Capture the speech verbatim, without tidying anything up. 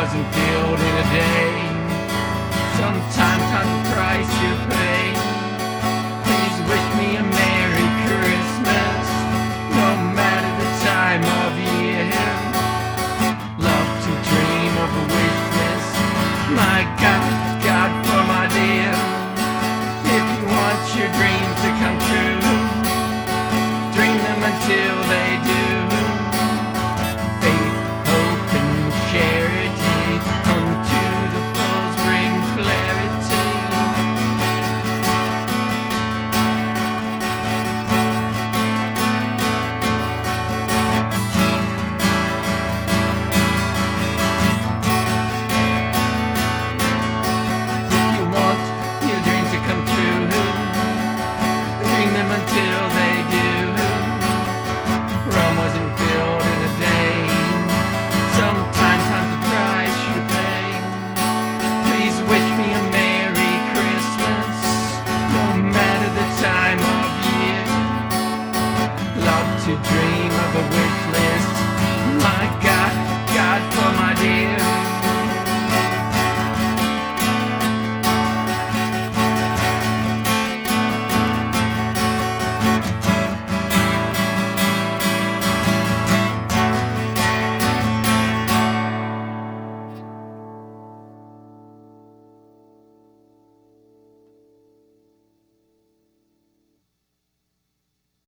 wasn't built in a day. Sometimes time's the price you pay. Please wish me a Merry Christmas, no matter the time of year. Love to dream of a wish list. My God, God for my dear. If you want your dream